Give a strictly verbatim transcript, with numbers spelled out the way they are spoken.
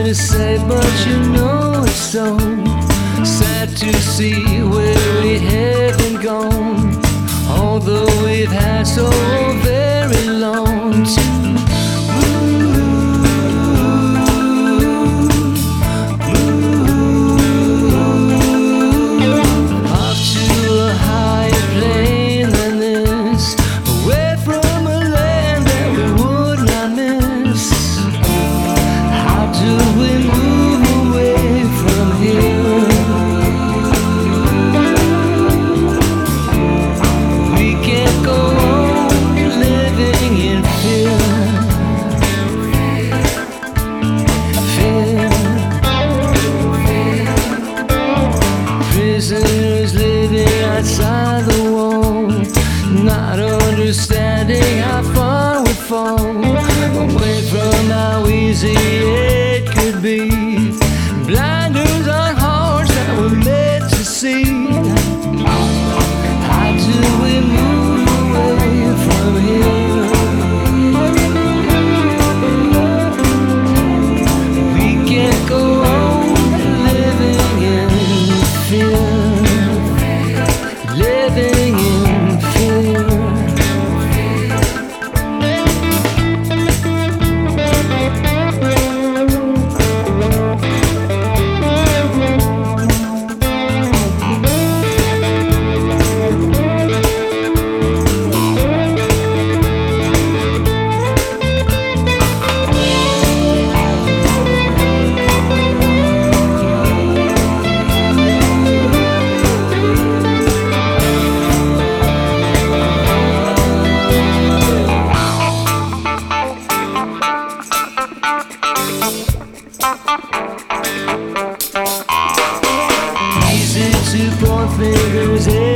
we say, but you know it's so sad to see where we haven't gone. Although we've had so very long to prisoners living outside the wall, not understanding how far we fall away from how easy it could be. Blinders on hearts that were meant to see. How do we move away from here? We can't go on living in fear. Living in fear. Easy to point fingers.